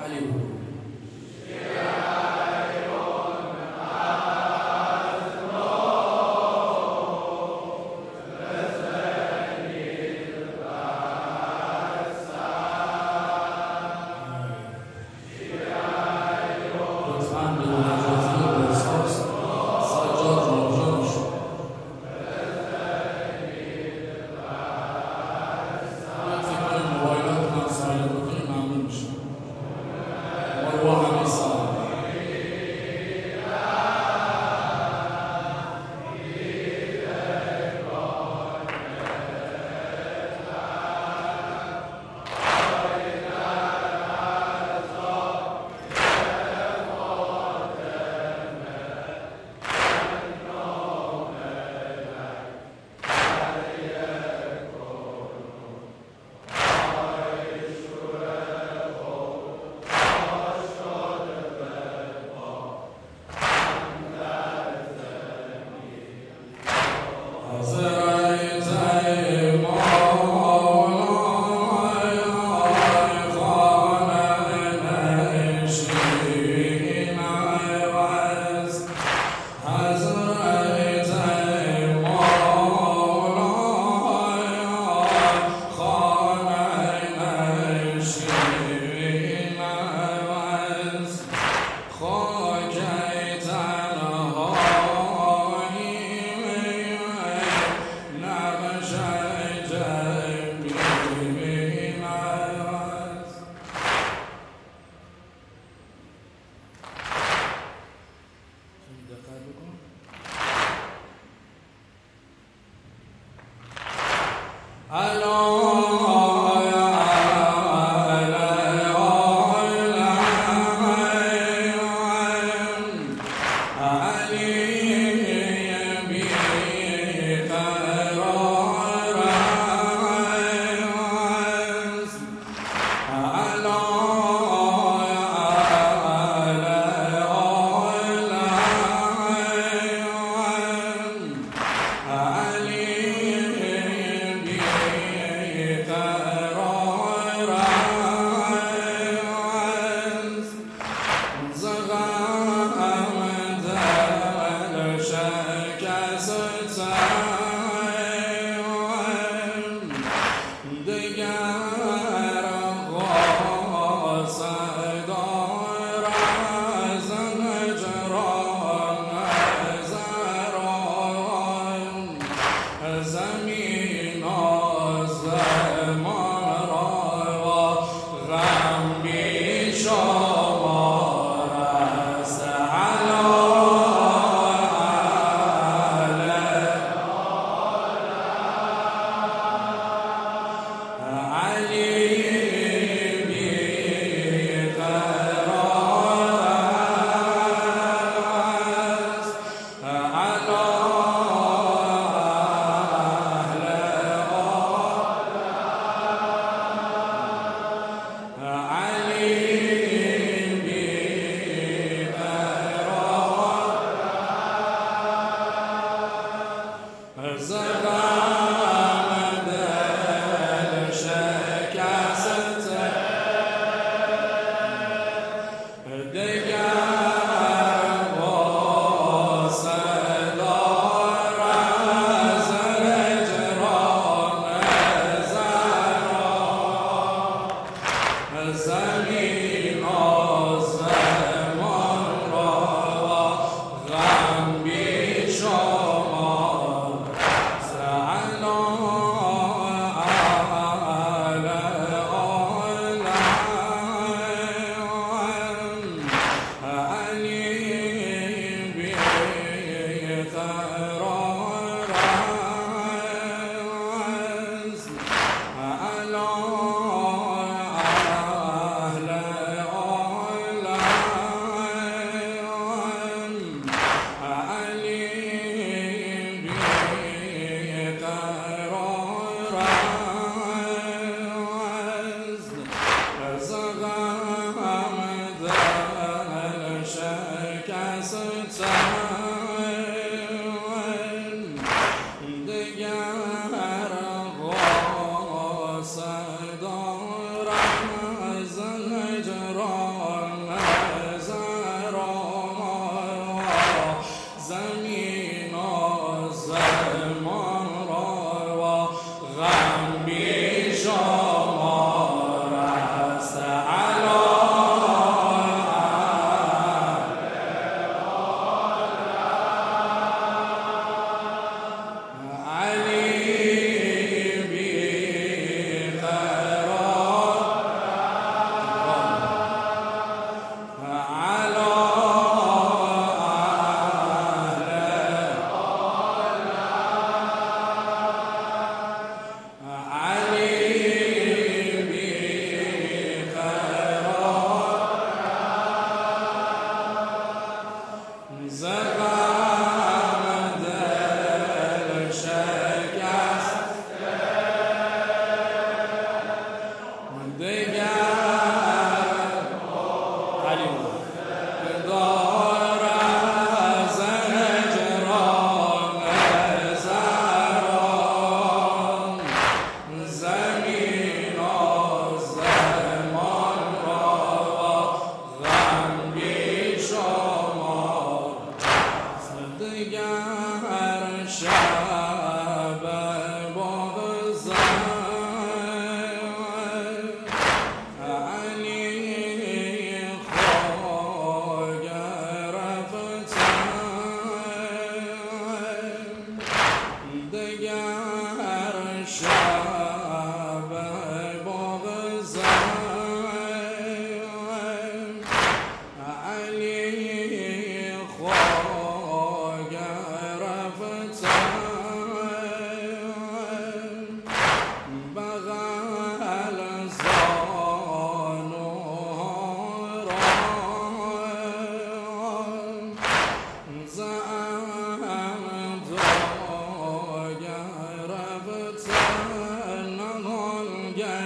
علی بود.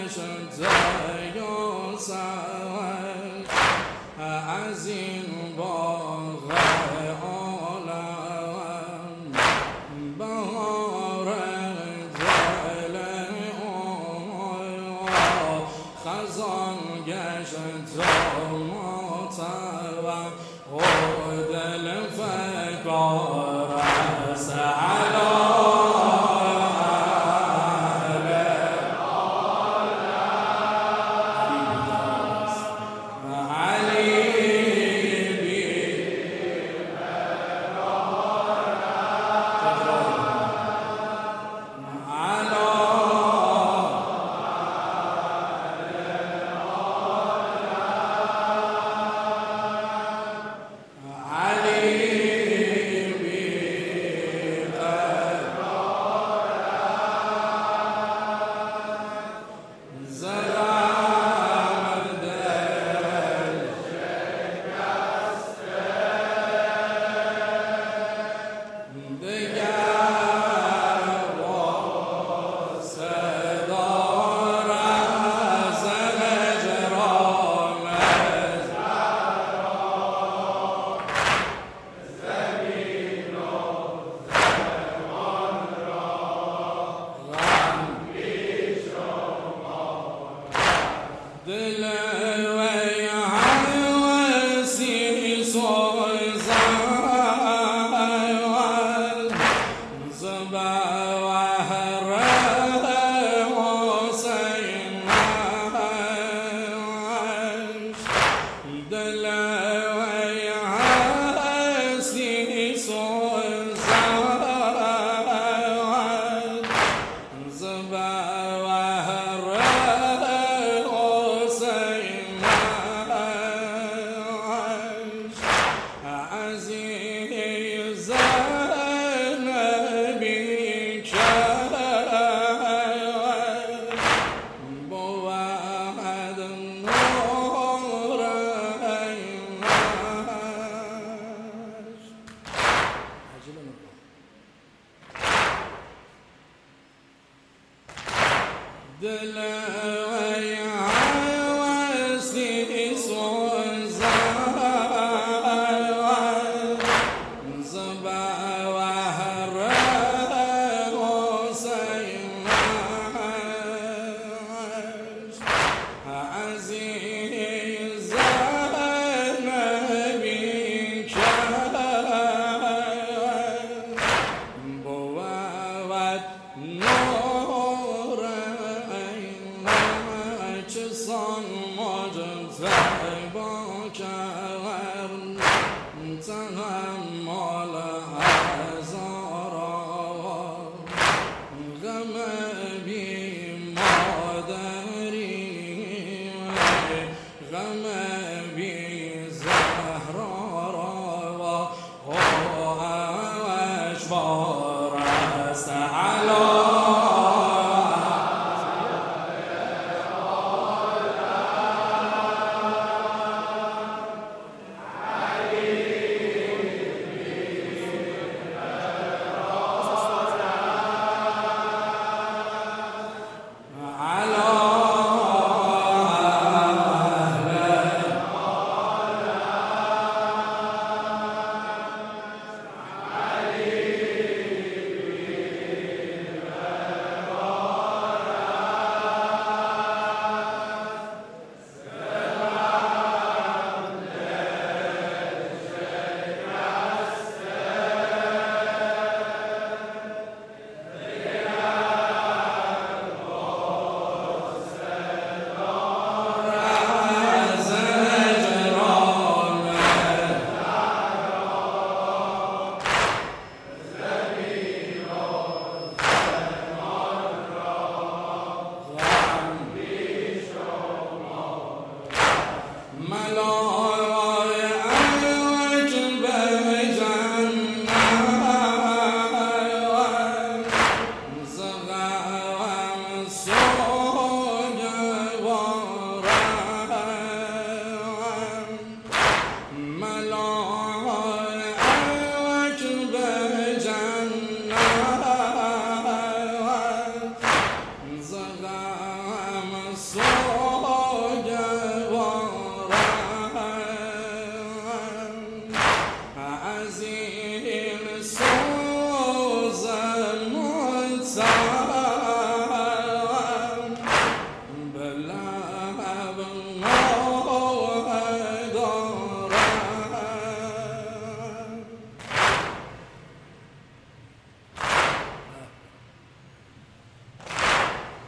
گشت یاسر از این باغ عالم بهار دل خزان گشت ماتم و دل فکار است دل وسی سوزد زبا و هر حسین عزیز نبی کرد بود چسان مجد با کرد تحمل هزارا غم بی مادری غم بی زهرا را و اشبار است علا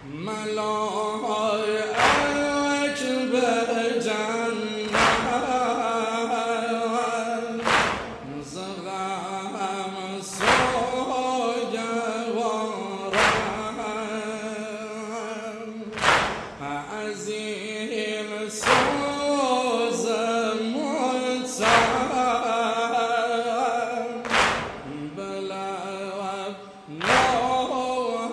ملائک به جنت ز غم سوگوارند از این سوز متعب به لب نوح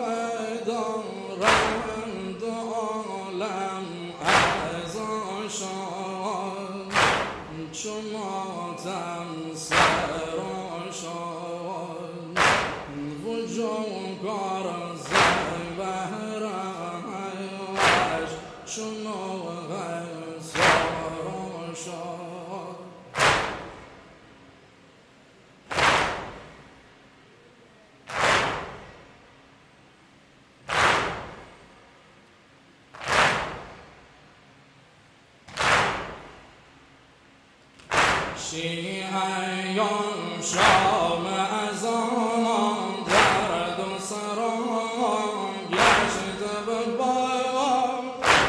دارند عالم از آشان چون ماتم سراشان وجود کار زبهرش چون نوح سراشان شیعیان شام از آن درد و سران گشته به بام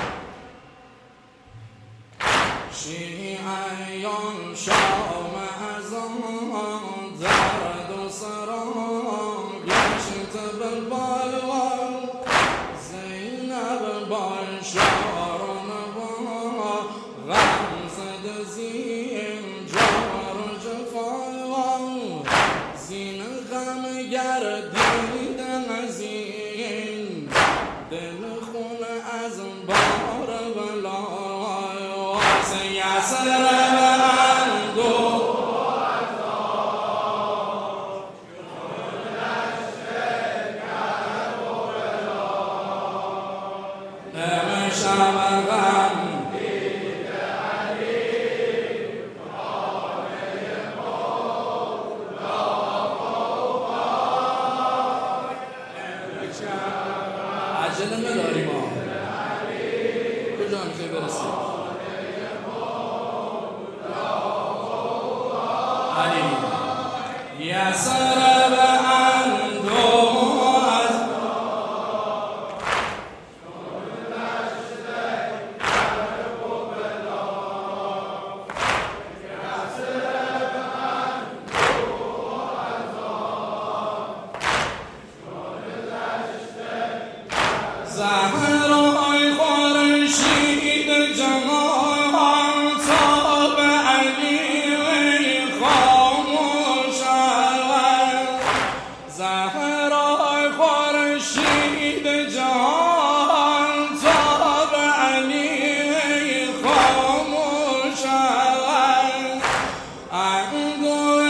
شیعیان شام از آن درد و سران گشته به بام زینب باشار و نوا غم زده زین زین غم گردیدن از این دل خون از بار بلای واسه یسر بندو نمیشم غم عجله نداریم ما کجا میخوای برسیم علی یسر به اندوه از زهرای خورشید جمال تا به علی خاموش است زهرای خورشید جمال تا به علی خاموش است اندوه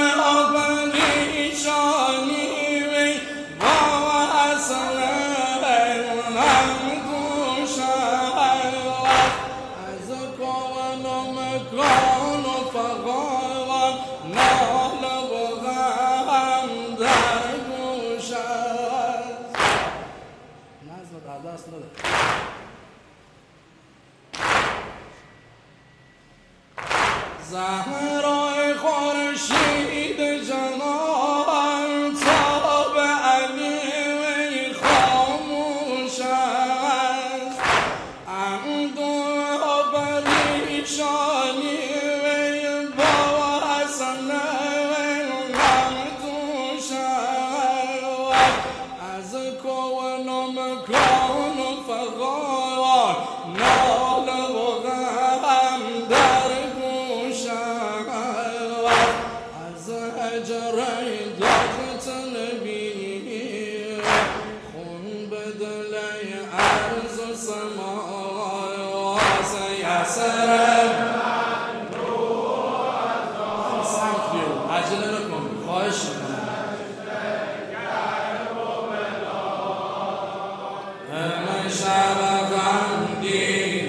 پریشانی با اصل از کون و مکان و فقار نال و غم در گوش است نظمت عدست نده زهرای خورشید جمال تا به علی خاموش است اندوه و پریشانی با حسن غم دوش است از کون و مکان و فقار نال و غم در گوش است از هجر داغ نبی خون به دل ارض و سما واسه یسر سمت بیو عجله نکن خواهش همه شب غمگین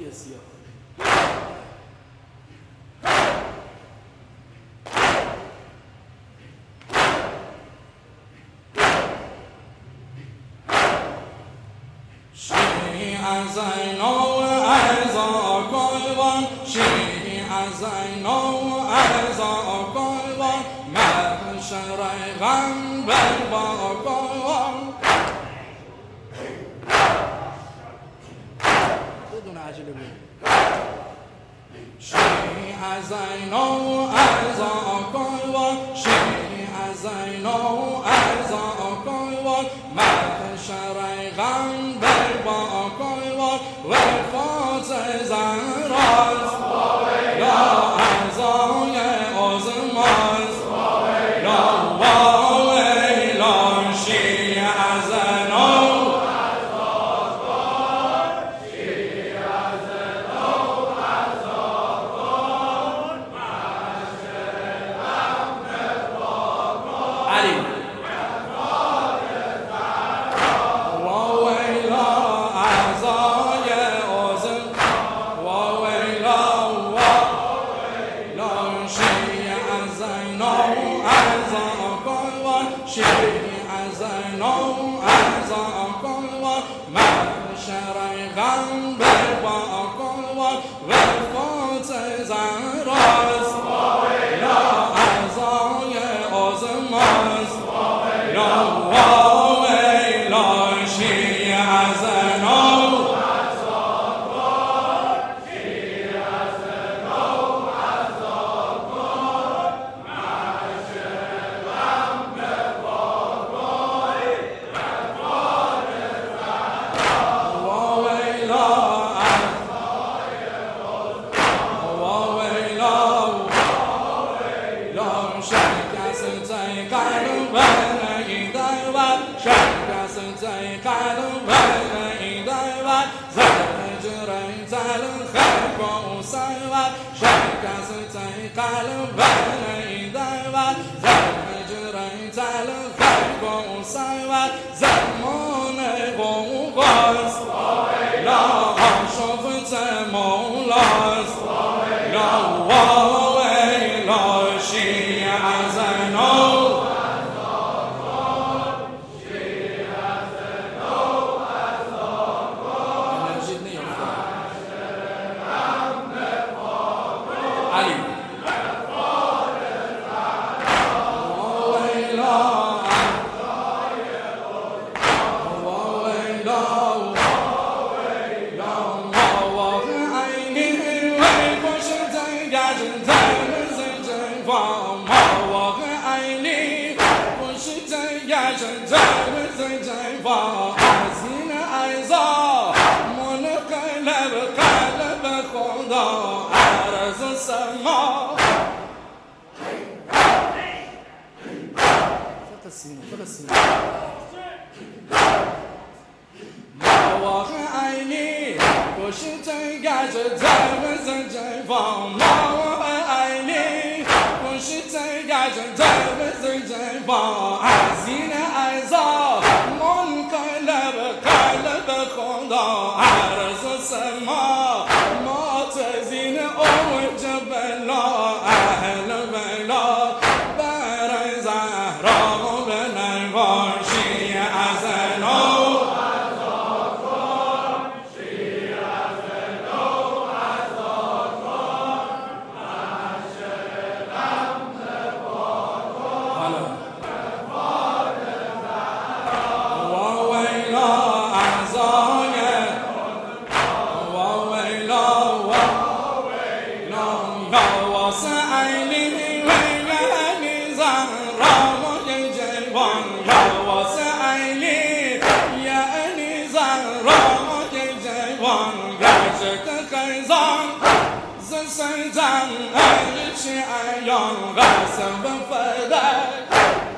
موهای سیاه. As I know, as I go on, as I know, as I go on, ما شرعي غم بالباقو on. بدون عجلة بيه. As I know, as I go on, as I know, as I go on, ما شرعي غم بالباقو on. وفات زهراز یا اعضای آزماز یا واویلا شیع ازنو علی as I know, as I go on, ما شرعي غم بالباقو on. وفات زهراز یا اعضای آزماز یا واویلا شیع ازنو زمان غوغاز لا شفت مولاز لا واویلا شیع ازنو فلسطين مواقع عيني كشت قاعدة من زنجان مواقع عيني كشت قاعدة من زنجان عزين أيضا منقلب قلب خدا عرض السماء ما تزين أو جبل أهل بلا برز زهرا سيدان أيش أيام غاسم بفداك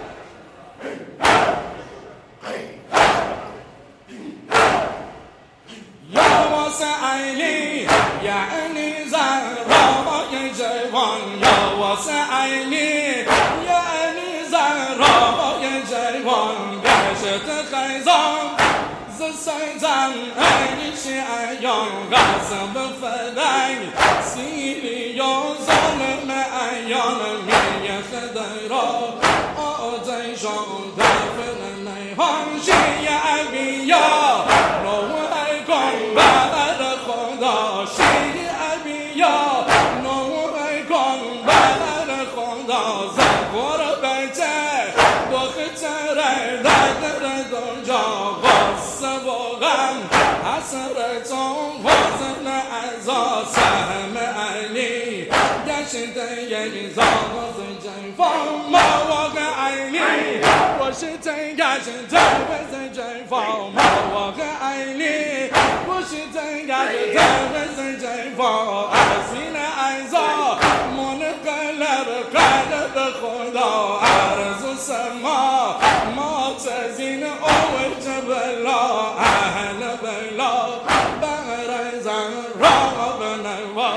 يا وسعيني يا أني زهرا يا جيوان يا وسعيني يا أني زهرا يا جيوان قاشت خيزان سیدم ایش ایان غصب فدنگ سیلی و ظلم ایان میخ درا آتشان دفن نیهانشی ابیا نوه کن بر خدا شی ابیا نوه کن بر خدا زبور بچه بخطر در دو جا غصب و غم حسرت و حزن عزا سهم علی گشته یک زاغز جیفا مواقع علی گشته گشته بز جیفا مواقع علی گشته گشته بز جیفا حسین عزا منقلب قلب خدا عرض و سما معتزین او جبلا اهل بلا بغر زن را بنوا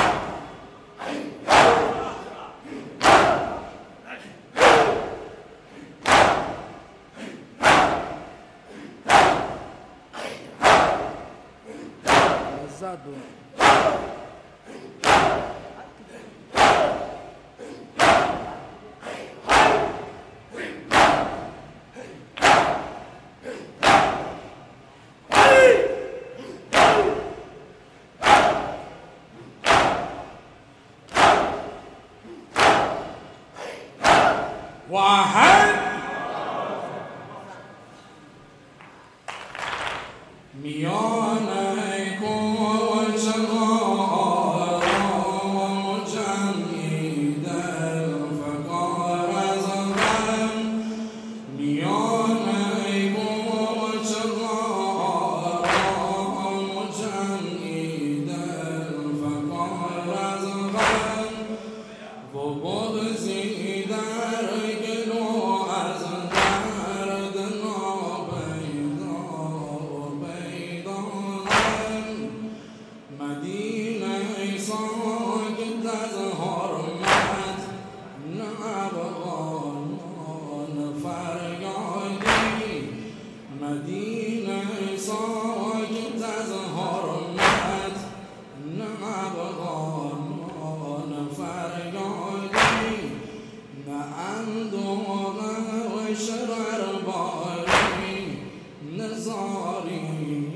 واحد میانکم و چهار و جمعی در فقار از غم میانکم و چهار و جمعی در فقار از غم و بغضی در گلو از درد نابیدا و بیدانم مدینه ساکت از حرمت نه افغانان فریادی مدینه ساکت از حرمت نه افغانان فریادی نه اندوه و شرر باری نزاریان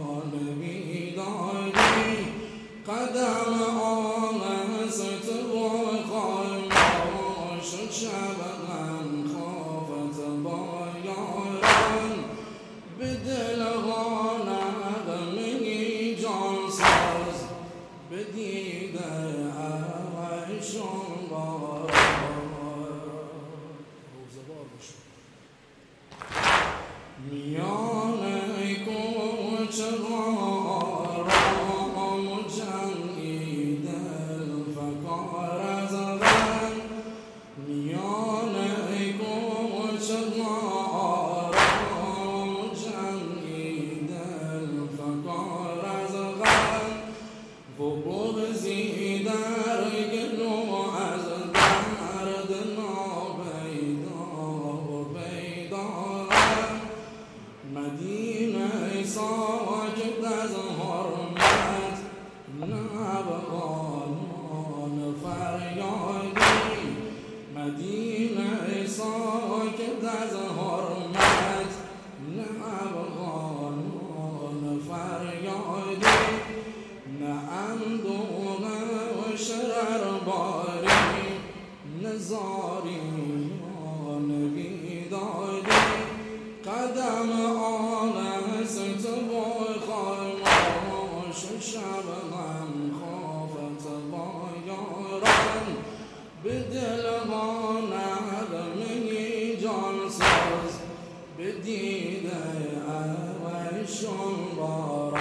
بیداری قدم آمست و خاموش شب غم خافت با یاران به دلها نغمه جانساز به دیده عیشان بار میانه کوچه‌ها رام جمعی دل فقار از غم میانه کوچه‌ها رام جمعی دل فقار از غم و بغضی در گلو از درد نابیدا و بیدارم مدینه ساکت از حرمت نه افغانان فریادی مدینه ساکت از حرمت نه افغانان فریادی نه اندوه و شرر باری نزاریان بیداری قدم آمست و خاموش شب غم خافت با یاران به دلها نغمه جانساز به دیده عیشان باران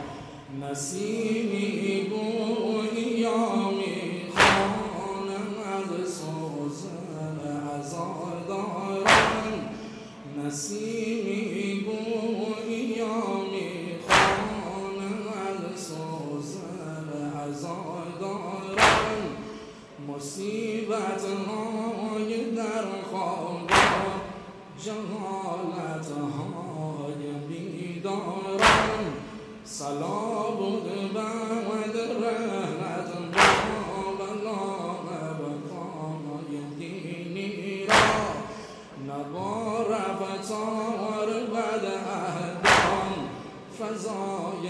نسیمی گویا میخوانم از سوزن عزاداران نسیمی گویا میخوانم از سوزن عزاداران مصیبت های در خواب جهالت های بیدار دارم سلا بود بعد رهنت بابلا بخانای دینی را نبا رفتار بد اهدان فضای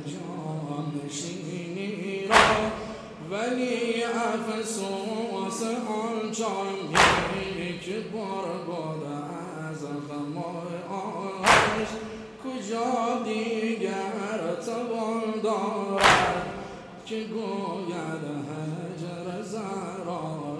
جانشینی را ولی افسوس آن جایی که برباد از غم آتش کجا دیگر توان دارد که گوید هجر زرایش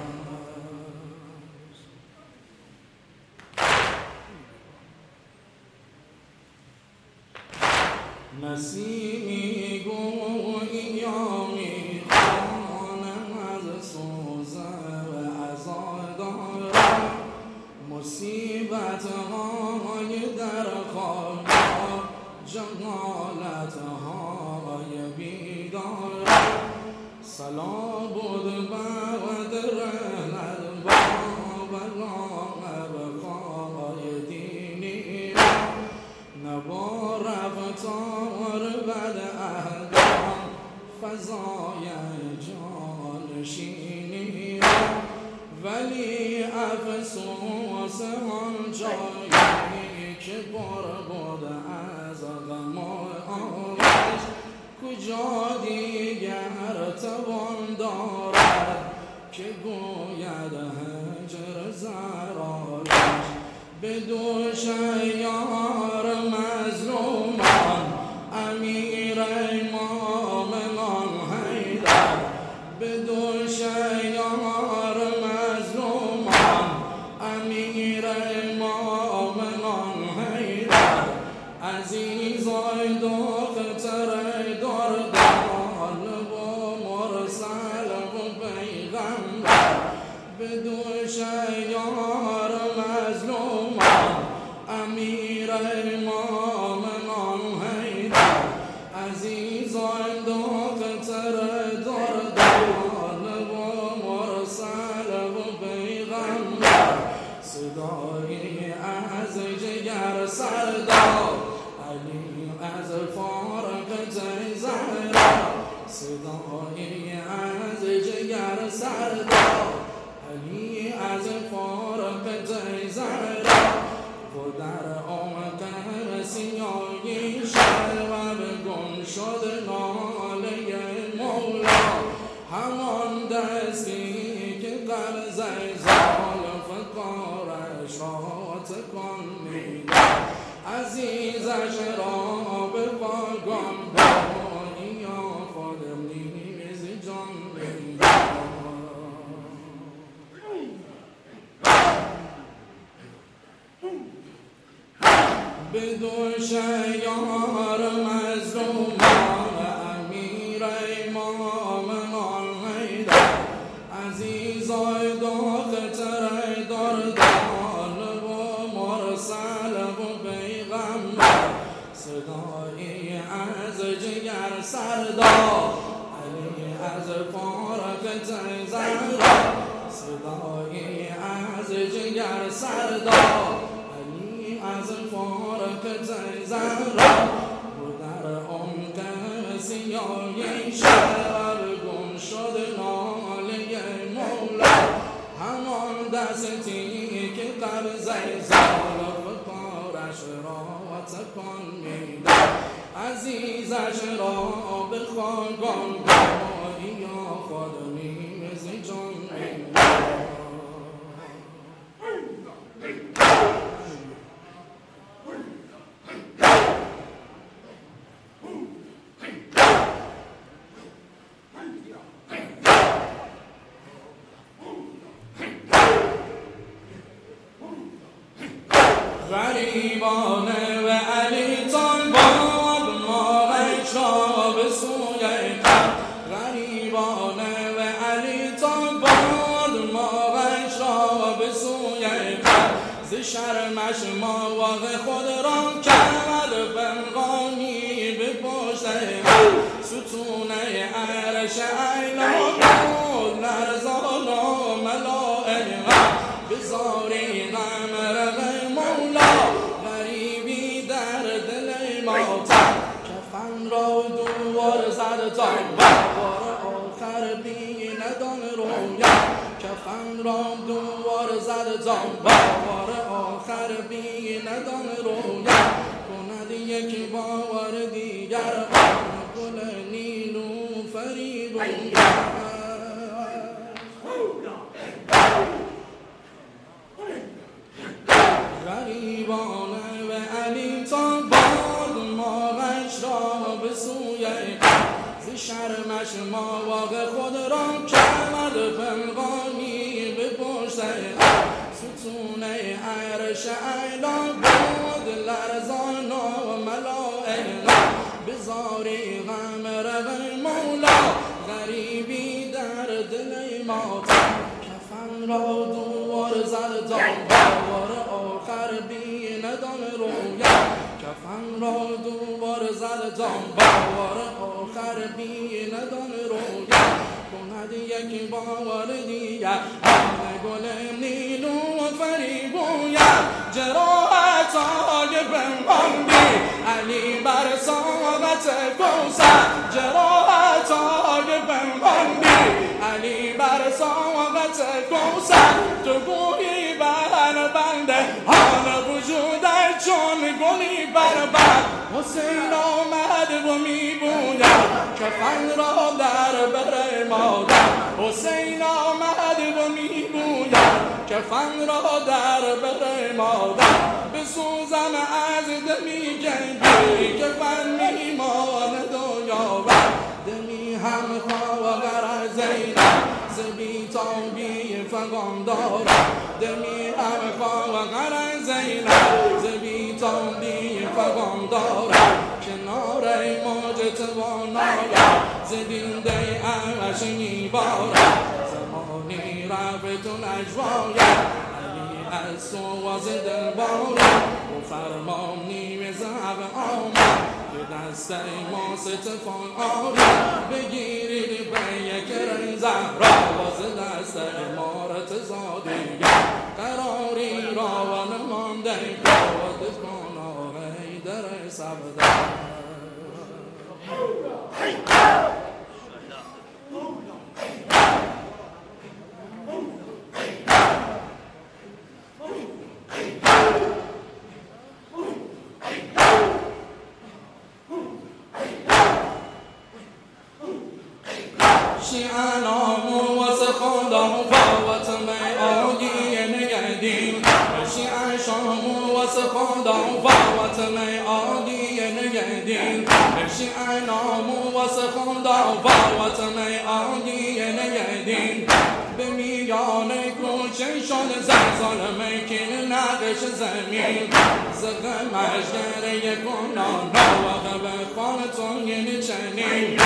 نسیمی گویی یا میخوانم از سوزه و عزا دارم مصیبت های در خواب جهالت های بیدارم سلا بود بعد رهنت بابلا بخوای دینی نبا رفتار بد اهدان فضای جانشینی ولی افسوس آن جایی که برباد از غم آتش کجا دیگر توان دارد که گوید هجر زرایش به دوش یار مظلومان امیر مومنان حیدر به دوش یار مظلومان امیر مومنان حیدر عزیزای دختر دردان و مرسل و پیغمبر به دوش یار مظلومان امیر مومنان حیدر عزیزان دختر دردان و مرسل و پیغمبر صدایی از جگر سردار علی از فارق زهرا صدایی از جگر سردار علی از فارق زهرا و در عمق سیاهی شب گم شد ناله مولا همان دستی که قرض زلف کارش را تکان می‌داد عزیزش را به پاگان بایی یا خود نیز جان می‌داد به دوش یار مظلومان امیر مومنان حیدر عزیزای دختر دردان و مرسل و پیغمبر صدایی از جگر سردار علی از فارق زهرا صدایی از جگر سردار از فارق زهرا و در عمق سیاهی شب گم شد ناله مولا همان دستی که قرض زلف کارش را تکان می‌داد عزیزش را به خاکان بایی یا خود نیز جان می‌داد غریبانه و علی طالبان ما را به سوی قبر غریبانه و علی طالبان ما را به سوی قبر ز شرمش ما واقع خود را کرد پنهانی به پشت ستونه عرش اعلی بود لرزان و ملائکه بزاری غم مولا غریبی در دل کفن را دوباره زد جان باور آخر بی ندان رویت کند یک باور دیگر آن گل نیلوفری بوید غریبانه و علی تا باد ماغش را به سوی ز شرمش ما واقع خود را کرد پنهانی به پشت ستون عرش اعلی بود لرزان و ملائکه بزاری غم رغم مولا غریبی در دل ما کفن را دوباره زد جان باور آخر بی ندان رویت کفن را دوباره زد جان باور آخر بی ندان رویت کند یک باور دیگر آن گل نیلو و فریبوید جراحت‌های پنهانی علی بر ساقط کوثر جراحت‌های پنهانی علی بر ساقط کوثر تو گویی بر بنده حال وجود چون گلی بر بر حسین آمد و میبوید کفن را در بر مادر حسین آمد و میبوید کفن را در بر مادر بسوزم از دمی گنگی کفن میماند و یاور دمی هم خواهر زینب زبی تابی فقام دارد دمی هم خواهر زینب زبی تابی فقام دارد کنار موج توانایا زدینده امش میبارد زمانی رفتون اجواید از سواز دل بارد و فرمانی به زهب آمد که دست ما ستفان آمد بگیرید به یک رنگ زهرا باز دست امارت زادی قراری را و نمانده کاد کن آقای در سبدر شیعانام واسه خدا فاوت می آگی نگردین شیعان شام واسه خدا فاوت می آگی نگردین شیعانام واسه خدا فاوت می آگی نگردین به میان کوچه شد زلزال میکن نقش زمین زغمش گره کنان نواقع به خانتون یعنی چنین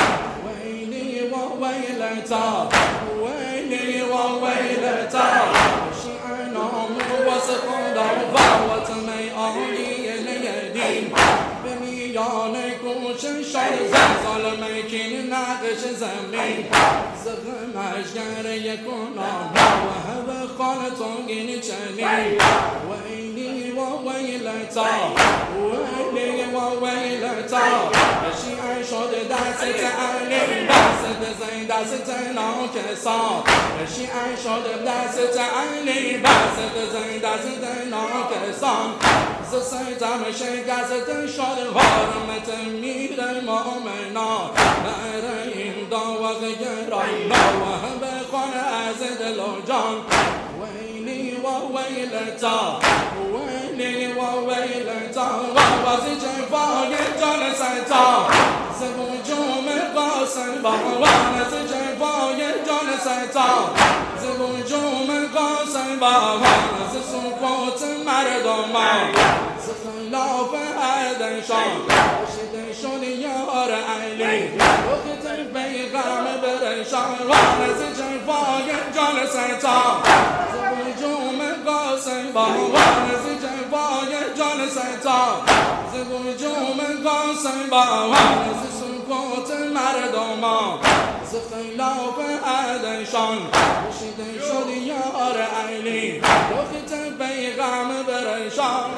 ويلتا ويلي وويلتا شيعانهم وسخودا فاوت ميعاني اليدين بميان کوچه شد زلزال میکن نقش زمین زغمش گره کنان وهب خانتون یعنی چنین ویلی و ویلتا ویلی و ویلتا شیعه شد دست علی دست زین دست ناکسان شیعه شد دست علی دست زین دست ناکسان ز ستم شکست شد حرمت میر مؤمنان بر این داوق گران نوه بخوان از دل و جان ویلی و ویلتا ویلی و ویلتا وازی جفای جان ستا زبوجوم قاسم باوان از جفای جان ستا زبوجوم قاسم باوان از سکوت مردمان خلاف عدنشان شده شد یار علی وقت پیغام برشان وانز جفای جان ستا زبوجوم قاسم با وانز جفای جان ستا زبوجوم قاسم با وانز سکوت مردمان خلاف عدنشان شده شد یار علی وقت پیغام برشان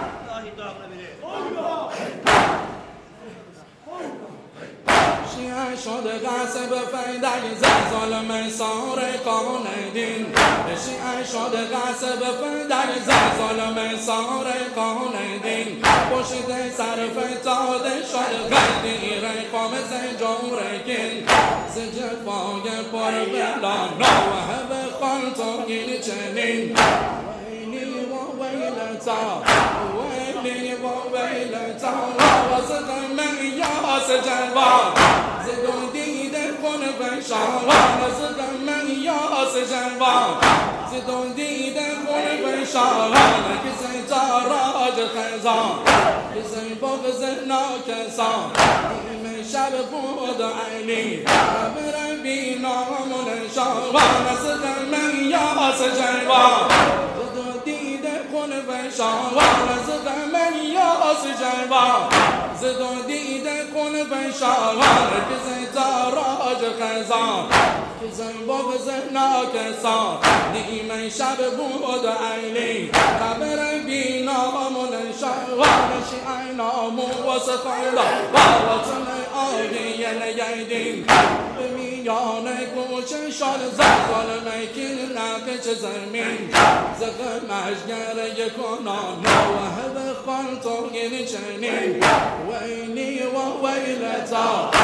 شیعه شد غصب فیدک زد ظالم سارقان دین شیعه شد غصب فیدک زد ظالم سارقان دین پشت سر فتاده شد غدیر خامس جورگین ز جفای پر بلا نوهب خالتوگین چنین ویلی و ویلتا ویلی و ویلتا واسط من یاس جوان زدون دیده کن بشاران واسط من یاس جوان زدون دیده کن بشاران کسی تاراج خزان کسی بغض ناکسان نیمه شب بود عینی برم بی نام و نشان واسط من یاس جوان زدون دیده کن بشاران واسط من یاس جوان زدون دیده کن بشاران کسی تاراج خزان کسی بغض ناکسان نیمه شب بود عینی خبر بی نام و نشان شیعه نام و سفیلا و وطن آگین یدین به میان کوچه شال ظالمه کین نقش زمین زغمش گره کنان نوهب خالتوگین چنین ویلی و ویلتا